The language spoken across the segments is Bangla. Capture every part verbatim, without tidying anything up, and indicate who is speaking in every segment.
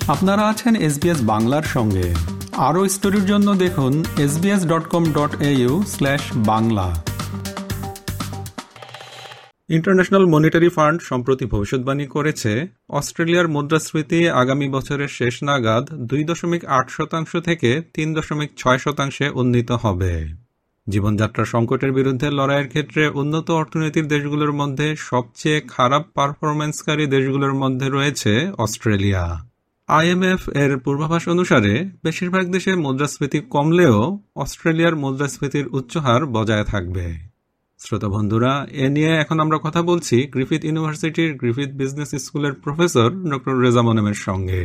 Speaker 1: আপনারা আছেন এসবিএস বাংলার সঙ্গে। আরও স্টোরির জন্য দেখুন S B S dot com dot A U slash Bangla. International monetary fund সম্প্রতি ভবিষ্যৎবাণী করেছে, অস্ট্রেলিয়ার মুদ্রাস্ফীতি আগামী বছরের শেষ নাগাদ দুই দশমিক আট শতাংশ থেকে তিন দশমিক ছয় শতাংশে উন্নীত হবে। জীবনযাত্রার সংকটের বিরুদ্ধে লড়াইয়ের ক্ষেত্রে উন্নত অর্থনীতির দেশগুলোর মধ্যে সবচেয়ে খারাপ পারফরম্যান্সকারী দেশগুলোর মধ্যে রয়েছে অস্ট্রেলিয়া। আইএমএফ এর পূর্বাভাস অনুসারে বেশিরভাগ দেশে মুদ্রাস্ফীতি কমলেও অস্ট্রেলিয়ার মুদ্রাস্ফীতির উচ্চ হার বজায় থাকবে। শ্রোতা বন্ধুরা, এ নিয়ে এখন আমরা কথা বলছি গ্রিফিথ ইউনিভার্সিটির গ্রিফিথ বিজনেস স্কুলের প্রফেসর ডক্টর রেজা মোনেমের সঙ্গে।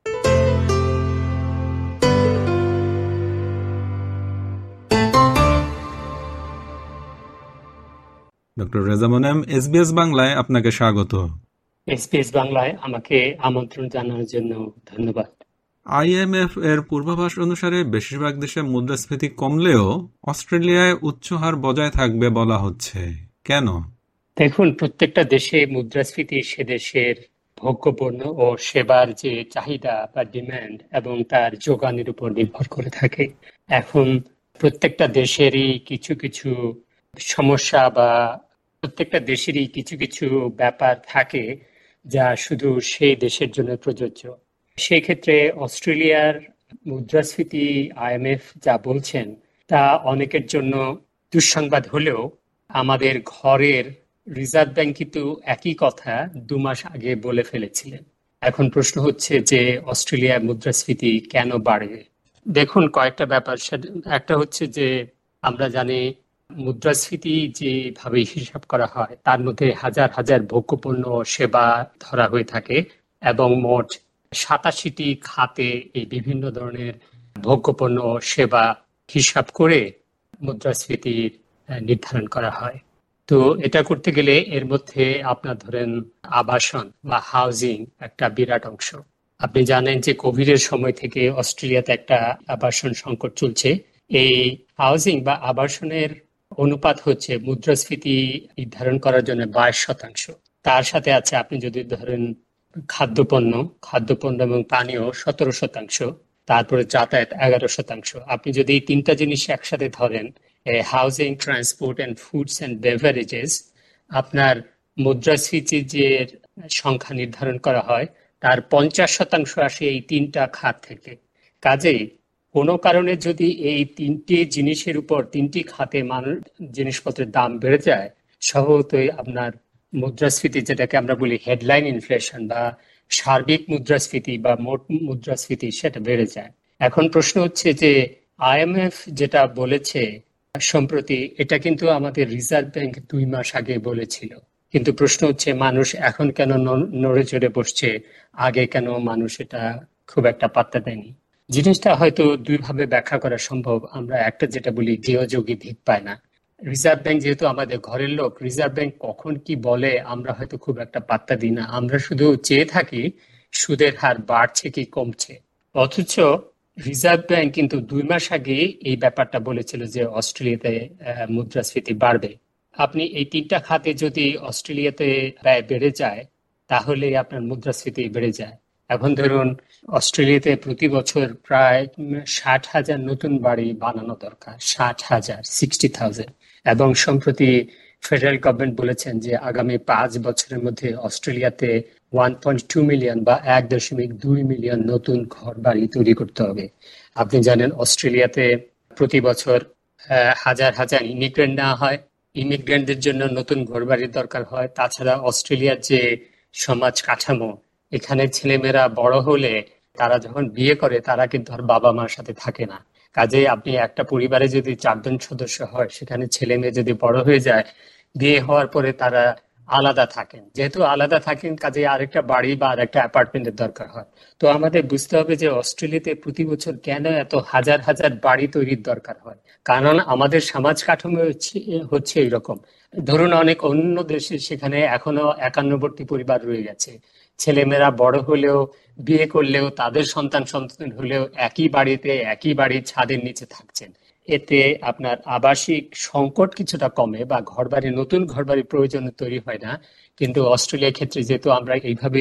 Speaker 1: ডক্টর রেজা মোনেম, এসবিএস বাংলায় আপনাকে স্বাগত।
Speaker 2: এসবিএস বাংলায় আমাকে আমন্ত্রণ জানানোর জন্য ধন্যবাদ।
Speaker 1: আইএমএফ এর পূর্বাভাস অনুসারে বেশিরভাগ দেশে মুদ্রাস্ফীতি কমলেও অস্ট্রেলিয়ায় উচ্চ হার বজায় থাকবে বলা হচ্ছে, কেন?
Speaker 2: দেখুন, প্রত্যেকটা দেশে মুদ্রাস্ফীতি সে দেশের ভোগ্যপণ্য ও সেবার যে চাহিদা বা ডিমান্ড এবং তার যোগানের উপর নির্ভর করে থাকে। এখন প্রত্যেকটা দেশেরই কিছু কিছু সমস্যা বা প্রত্যেকটা দেশেরই কিছু কিছু ব্যাপার থাকে যা শুধু সেই দেশের জন্য প্রযোজ্য। সেই ক্ষেত্রে অস্ট্রেলিয়ার মুদ্রাস্ফীতি আইএমএফ যা বলছেন তা অনেকের জন্য দুঃসংবাদ হলেও আমাদের ঘরের রিজার্ভ ব্যাংক কিন্তু একই কথা দু মাস আগে বলে ফেলেছিলেন। এখন প্রশ্ন হচ্ছে যে অস্ট্রেলিয়ার মুদ্রাস্ফীতি কেন বাড়বে? দেখুন, কয়েকটা ব্যাপার। একটা হচ্ছে যে আমরা জানি মুদ্রাস্ফীতি যেভাবে হিসাব করা হয় তার মধ্যে হাজার হাজার ভোগ্যপণ্য সেবা ধরা হয়ে থাকে এবং মোট সাতাশিটি খাতে এই বিভিন্ন ধরনের ভোগ্যপণ্য সেবা হিসাব করে মুদ্রাস্ফীতির নির্ধারণ করা হয়। তো এটা করতে গেলে এর মধ্যে আপনার ধরেন আবাসন বা হাউজিং একটা বিরাট অংশ। আপনি জানেন যে কোভিডের সময় থেকে অস্ট্রেলিয়াতে একটা আবাসন সংকট চলছে। এই হাউজিং বা আবাসনের অনুপাত হচ্ছে মুদ্রাস্ফীতি নির্ধারণ করার জন্য বাইশ শতাংশ। তার সাথে আছে আপনি যদি ধরেন খাদ্যপণ্য খাদ্যপণ্য এবং পানীয় সতেরো শতাংশ, তারপরে যাতায়াত এগারো শতাংশ। আপনি যদি এই তিনটা জিনিস একসাথে ধরেন, housing, transport and foods and beverages, আপনার মুদ্রাস্ফীতির যে সংখ্যা নির্ধারণ করা হয় তার পঞ্চাশ শতাংশ আসে এই তিনটা খাত থেকে। কাজেই কোনো কারণে যদি এই তিনটি জিনিসের উপর তিনটি খাতে মানুষ জিনিসপত্রের দাম বেড়ে যায়, স্বভাবতই আপনার মুদ্রাস্ফীতি, যেটাকে আমরা বলি হেডলাইন ইনফ্লেশন বা সার্বিক মুদ্রাস্ফীতি বা মোট মুদ্রাস্ফীতি, সেটা বেড়ে যায়। এখন প্রশ্ন হচ্ছে যে আইএমএফ যেটা বলেছে সম্প্রতি, এটা কিন্তু আমাদের রিজার্ভ ব্যাংক দুই মাস আগে বলেছিল। কিন্তু প্রশ্ন হচ্ছে মানুষ এখন কেন নড়ে চড়ে বসছে, আগে কেন মানুষ এটা খুব একটা পাত্তা দেয়নি? জিনিসটা হয়তো দুইভাবে ব্যাখ্যা করা সম্ভব। আমরা একটা যেটা বলি গৃহযোগী ভিক পায় না। রিজার্ভ ব্যাংক যেহেতু আমাদের ঘরের লোক, রিজার্ভ ব্যাংক কখন কি বলে আমরা হয়তো খুব একটা পাত্তা দিই না। আমরা শুধু চেয়ে থাকি সুদের হার বাড়ছে কি কমছে। অথচ রিজার্ভ ব্যাংক কিন্তু দুই মাস আগে এই ব্যাপারটা বলেছিল যে অস্ট্রেলিয়াতে মুদ্রাস্ফীতি বাড়বে। আপনি এই তিনটা খাতে যদি অস্ট্রেলিয়াতে ব্যয় বেড়ে যায় তাহলে আপনার মুদ্রাস্ফীতি বেড়ে যায়। এখন ধরুন অস্ট্রেলিয়াতে প্রতি বছর প্রায় ষাট হাজার নতুন বাড়ি বানানো দরকার, ষাট হাজার সিক্সটি থাউজেন্ড এবং সম্প্রতি ফেডারেল গভর্নমেন্ট বলেছেন যে আগামী পাঁচ বছরের মধ্যে অস্ট্রেলিয়াতে ওয়ান পয়েন্ট টু মিলিয়ন বা এক দশমিক দুই মিলিয়ন নতুন ঘর বাড়ি তৈরি করতে হবে। আপনি জানেন অস্ট্রেলিয়াতে প্রতি বছর হাজার হাজার ইমিগ্রেন্ট নেওয়া হয়। ইমিগ্রেন্টদের জন্য নতুন ঘর বাড়ির দরকার হয়। তাছাড়া অস্ট্রেলিয়ার যে সমাজ কাঠামো, এখানে ছেলেমেয়েরা বড় হলে তারা যখন বিয়ে করে তারা কিন্তু আর বাবা মার সাথে থাকে না। কাজে আপনি একটা পরিবারে যদি চারজন সদস্য হয়, সেখানে ছেলে মেয়ে যদি বড় হয়ে যায়, বিয়ে হওয়ার পরে তারা আলাদা থাকেন। যেহেতু আলাদা থাকেন, কাজে আরেকটা বাড়ি বা আরেকটা অ্যাপার্টমেন্টের দরকার হয়। তো আমাদের বুঝতে হবে যে অস্ট্রেলিয়াতে প্রতি বছর কেন এত হাজার হাজার বাড়ি তৈরির দরকার হয়। কারণ আমাদের সমাজ কাঠামো হচ্ছে এইরকম। ধরুন অনেক অন্য দেশে সেখানে এখনো একান্নবর্তী পরিবার রয়ে গেছে। ছেলেমেয়েরা বড় হলেও বিয়ে করলেও তাদের সন্তান সন্তান হলেও একই বাড়িতে একই বাড়ির ছাদের নিচে থাকছেন। এতে আপনার আবাসিক সংকট কিছুটা কমে বা ঘরবাড়ি নতুন ঘরবাড়ির প্রয়োজন তৈরি হয় না। কিন্তু অস্ট্রেলিয়ার ক্ষেত্রে যেহেতু আমরা এইভাবেই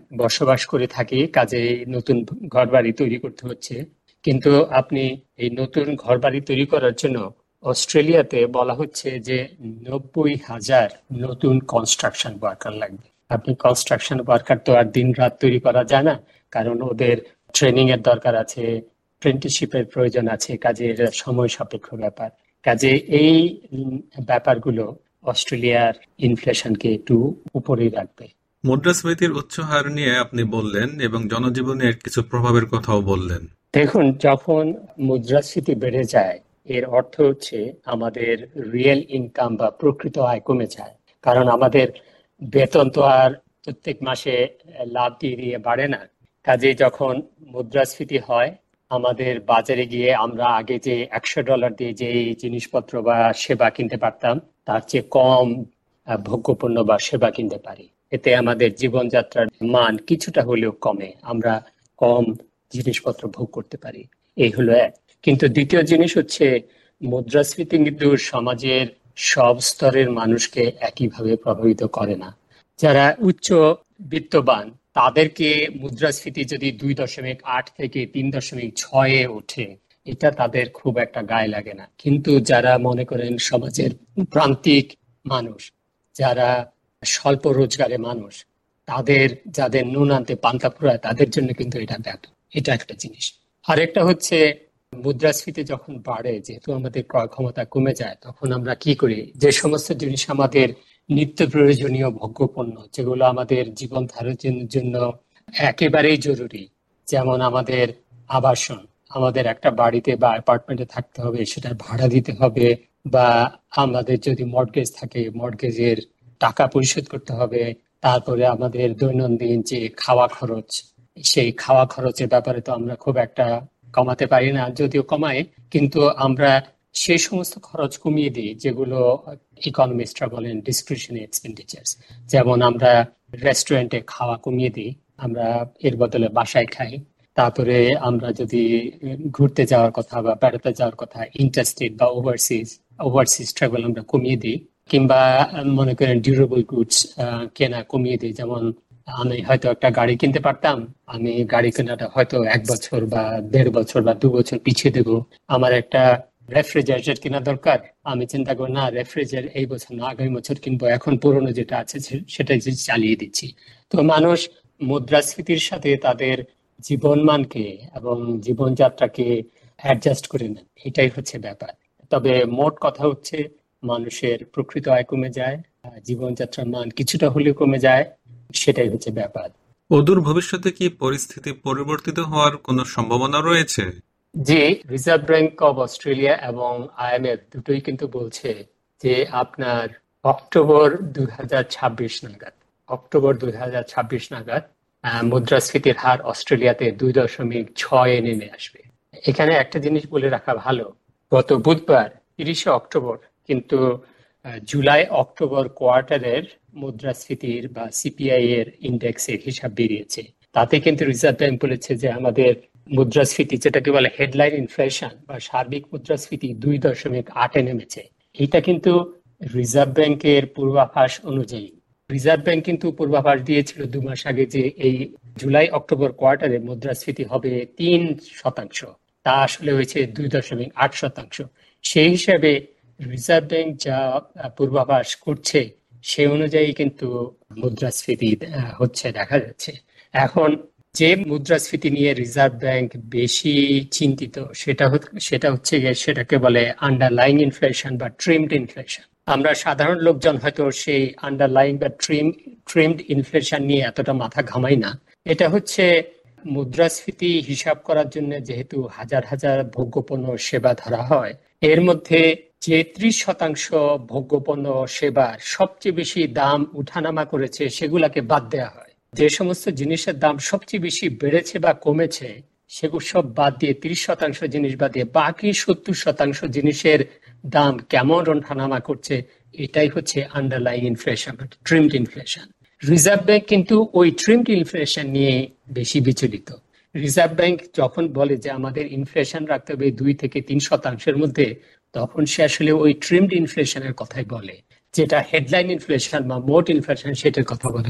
Speaker 2: বসবাস করে থাকি, কাজে নতুন ঘরবাড়ি তৈরি করতে হচ্ছে। কিন্তু আপনি এই নতুন ঘরবাড়ি তৈরি করার জন্য অস্ট্রেলিয়াতে বলা হচ্ছে যে নব্বই হাজার নতুন কনস্ট্রাকশন ওয়ার্কার লাগবে। আপনি কনস্ট্রাকশন ওয়ার্কার তো আর দিন রাত তৈরি করা যায় না, কারণ ওদের ট্রেনিং এর দরকার আছে, অ্যাপ্রেন্টিসশিপের প্রয়োজন আছে, কাজে এটা সময় সাপেক্ষ ব্যাপার। কাজে এই উম, ব্যাপারগুলো অস্ট্রেলিয়ার ইনফ্লেশনকে একটু উপরেই রাখবে।
Speaker 1: মুদ্রাস্ফীতির উচ্চ হার নিয়ে আপনি বললেন এবং জনজীবনে এর কিছু প্রভাবের কথাও বললেন।
Speaker 2: দেখুন, যখন মুদ্রাস্ফীতি বেড়ে যায় এর অর্থ হচ্ছে আমাদের রিয়েল ইনকাম বা প্রকৃত আয় কমে যায়। কারণ আমাদের বেতন তো আর প্রত্যেক মাসে লাভ দিয়ে দিয়ে বাড়ে না। কাজে যখন মুদ্রাস্ফীতি হয়, আমাদের বাজারে গিয়ে আমরা আগে যে একশো ডলার দিয়ে যে জিনিসপত্র বা সেবা কিনতে পারতাম তার চেয়ে কম আহ, ভোগ্যপণ্য বা সেবা কিনতে পারি। এতে আমাদের জীবনযাত্রার মান কিছুটা হলেও কমে, আমরা কম জিনিসপত্র ভোগ করতে পারি। এই হলো এক। কিন্তু দ্বিতীয় জিনিস হচ্ছে মুদ্রাস্ফীতি কিন্তু সমাজের সব স্তরের মানুষকে একইভাবে প্রভাবিত করে না। যারা উচ্চ বিত্তবান তাদেরকে মুদ্রাস্ফীতি যদি দুই দশমিক আট থেকে তিন দশমিক ছয়ে ওঠে, এটা তাদের খুব একটা গায়ে লাগে না। কিন্তু যারা মনে করেন সমাজের প্রান্তিক মানুষ, যারা স্বল্প রোজগারের মানুষ, তাদের যাদের নুন আনতে পান্তা ফুরায়, তাদের জন্য কিন্তু এটা ব্যাপক। এটা একটা জিনিস। আরেকটা হচ্ছে মুদ্রাস্ফীতি যখন বাড়ে, যেহেতু আমাদের ক্রয় ক্ষমতা কমে যায়, তখন আমরা কি করি, যে সমস্ত জিনিস আমাদের নিত্য প্রয়োজনীয় ভোগ্যপণ্য, যেগুলো আমাদের জীবন ধারণের জন্য একেবারেই জরুরি, যেমন আমাদের আবাসন, আমাদের একটা বাড়িতে বা অ্যাপার্টমেন্টে থাকতে হবে, সেটার ভাড়া দিতে হবে, বা আমাদের যদি মর্টগেজ থাকে মর্টগেজের টাকা পরিশোধ করতে হবে, তারপরে আমাদের দৈনন্দিন যে খাওয়া খরচ, সেই খাওয়া খরচের ব্যাপারে তো আমরা খুব একটা কমাতে পারি না, যদিও কমাই, কিন্তু আমরা সেই সমস্ত খরচ কমিয়ে দিই যেগুলো ইকোনমিস্টরা বলেন ডিসক্রিশনারি এক্সপেন্ডিচার্স। যেমন আমরা রেস্টুরেন্টে খাওয়া কমিয়ে দিই, আমরা এর বদলে বাসায় খাই। তারপরে আমরা যদি ঘুরতে যাওয়ার কথা বা বেড়াতে যাওয়ার কথা, ইন্টারস্টেট বা ওভারসিজ ওভারসিজ ট্রাভেল আমরা কমিয়ে দিই। কিংবা মনে করেন ডিউরেবল গুডস কেনা কমিয়ে দিই। যেমন আমি হয়তো একটা গাড়ি কিনতে পারতাম, আমি গাড়ি কেনাটা হয়তো এক বছর বা দেড় বছর বা দু বছর পিছিয়ে দেবো। আমার একটা রেফ্রিজারেটর কেনা দরকার, আমি চিন্তা করি না রেফ্রিজারেটর এই বছর না আগামী বছর কিনবো, এখন পুরোনো যেটা আছে সেটাই চালিয়ে দিচ্ছি। তো মানুষ মুদ্রাস্ফীতির সাথে তাদের জীবনমানকে এবং জীবনযাত্রাকে অ্যাডজাস্ট করে নেন, এটাই হচ্ছে ব্যাপার। তবে মোট কথা হচ্ছে মানুষের প্রকৃত আয় কমে যায়, জীবনযাত্রার মান কিছুটা হলেও কমে যায়, সেটাই হচ্ছে ব্যাপার।
Speaker 1: অদূর ভবিষ্যতে কি পরিস্থিতি পরিবর্তিত হওয়ার কোনো সম্ভাবনা রয়েছে?
Speaker 2: যে রিজার্ভ ব্যাংক অফ অস্ট্রেলিয়া এবং আইএমএফ দুটোই কিন্তু বলছে যে আপনার অক্টোবর দুই হাজার ছাব্বিশ নাগাদ অক্টোবর দুই হাজার ছাব্বিশ নাগাদ আহ, মুদ্রাস্ফীতির হার অস্ট্রেলিয়াতে দুই দশমিক ছয়ে নেমে আসবে। এখানে একটা জিনিস বলে রাখা ভালো, গত বুধবার তিরিশে অক্টোবর কিন্তু আহ, জুলাই অক্টোবর কোয়ার্টারের মুদ্রাস্ফীতির বা সিপিআই এর ইন্ডেক্সের হিসাব বেরিয়েছে। তাতে কিন্তু রিজার্ভ ব্যাংক বলেছে যে আমাদের মুদ্রাস্ফীতি, যেটাকে বলে হেডলাইন ইনফ্লেশন বা সার্বিক মুদ্রাস্ফীতি, দুই দশমিক আটে নেমেছে। এটা কিন্তু রিজার্ভ ব্যাংকের পূর্বাভাস অনুযায়ী। রিজার্ভ ব্যাংক কিন্তু পূর্বাভাস দিয়েছিল দু মাস আগে যে এই জুলাই অক্টোবর কোয়ার্টারে মুদ্রাস্ফীতি হবে তিন শতাংশ, তা আসলে হয়েছে দুই দশমিক আট শতাংশ। সেই হিসাবে রিজার্ভ ব্যাংক যা পূর্বাভাস করছে সে অনুযায়ী কিন্তু মুদ্রাস্ফীতি আহ, হচ্ছে দেখা যাচ্ছে। এখন যে মুদ্রাস্ফীতি নিয়ে রিজার্ভ ব্যাংক বেশি চিন্তিত সেটা সেটা হচ্ছে গিয়ে সেটাকে বলে আন্ডারলাইং ইনফ্লেশন বা ট্রিমড ইনফ্লেশন। আমরা সাধারণ লোকজন হয়তো সেই আন্ডারলাইং বা ট্রিম ট্রিমড ইনফ্লেশন নিয়ে এতটা মাথা ঘামাই না। এটা হচ্ছে মুদ্রাস্ফীতি হিসাব করার জন্য যেহেতু হাজার হাজার ভোগ্যপণ্য সেবা ধরা হয়, এর মধ্যে যে ত্রিশ শতাংশ ভোগ্যপণ্য সেবার সবচেয়ে বেশি দাম উঠানামা করেছে সেগুলাকে বাদ দেওয়া হয়। যে সমস্ত জিনিসের দাম সবচেয়ে বেশি বেড়েছে বা কমেছে সেগুলো সব বাদ দিয়ে ত্রিশ শতাংশ জিনিস বাদ দিয়ে বাকি সত্তর শতাংশ জিনিসের দাম কেমন ওঠানামা করছে, এটাই হচ্ছে underlying inflation, trimmed inflation. Reserve bank কিন্তু ওই ট্রিমড ইনফ্লেশন নিয়ে বেশি বিচলিত। রিজার্ভ ব্যাংক যখন বলে যে আমাদের ইনফ্লেশন রাখতে হবে দুই থেকে তিন শতাংশের মধ্যে, তখন সে আসলে ওই ট্রিমড ইনফ্লেশনের কথাই বলে, যেটা হেডলাইন ইনফ্লেশন বা মোট ইনফ্লেশন সেটার কথা বলে না।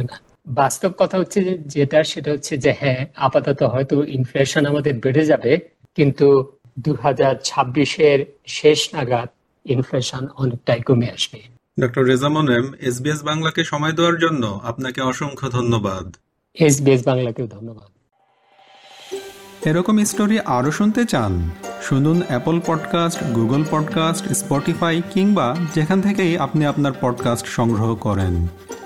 Speaker 2: বাস্তব কথা হচ্ছে যে যেটা সেটা হচ্ছে যে হ্যাঁ, আপাতত হয়তো ইনফ্লেশন আমাদের বেড়ে যাবে, কিন্তু দু হাজার ছাব্বিশের শেষ নাগাদ ইনফ্লেশন অনেকটাই কমে আসবে।
Speaker 1: ডক্টর রেজা মোনেম, এসবিএস বাংলাকে সময় দেওয়ার জন্য আপনাকে অসংখ্য ধন্যবাদ।
Speaker 2: এসবিএস বাংলাকেও ধন্যবাদ।
Speaker 1: এরকম স্টোরি আরও শুনতে চান? শুনুন Apple podcast, Google podcast, Spotify কিংবা যেখান থেকেই আপনি আপনার পডকাস্ট সংগ্রহ করেন।